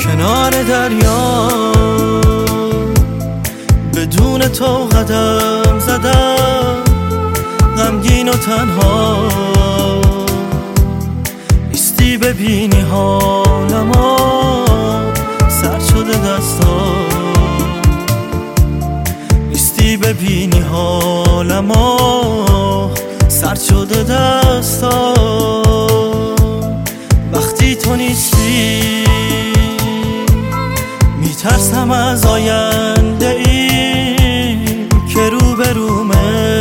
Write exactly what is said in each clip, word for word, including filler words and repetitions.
کنار دریا بدون تو قدم زدم، غمگین و تنها نیستی ببینی حالمو، سرد شده دستا نیستی ببینی حالمو، سرد شده دستا. وقتی تو نیستی میترسم از آینده ای که رو به رومه،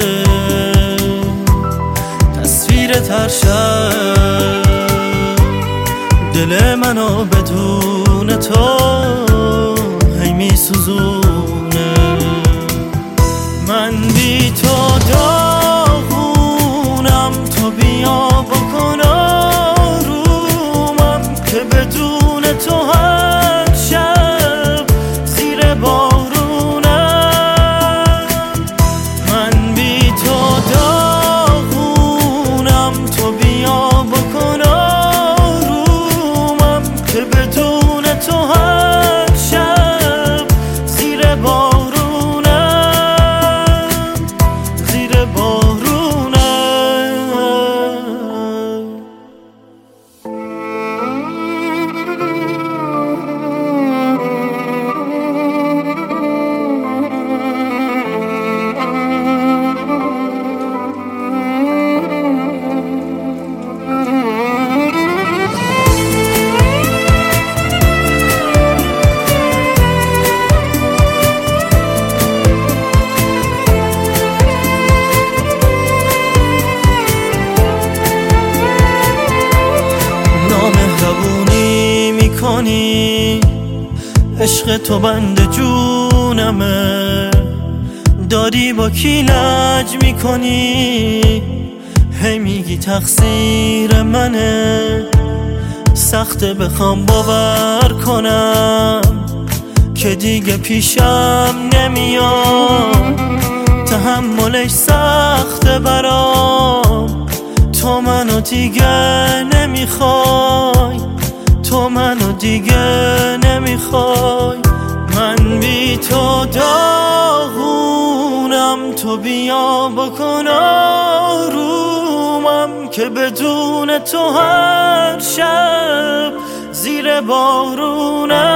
تصویر ترشم دل منو بدون تو هی میسوزونه. من بی تو داغونم، تو بیا بکن آرومم که بدون تو هر شب زیر بارونم. من بی تو داغونم، تو بیا بکن آرومم که بدون تو هر شب زیر بارونم، زیر بارونم. نامهربونی میکنی، عشق تو بند جونمه، داری با کی لج میکنی، هی میگی تقصیر منه. سخته بخوام باور کنم که دیگه پیشم نمیاد، تحملش سخته برام، تو منو دیگه نمیخوای، تو منو دیگه نمیخوای. من بی تو داغونم، تو بیا بکن آرومم که بدون تو هر شب زیر بارونم.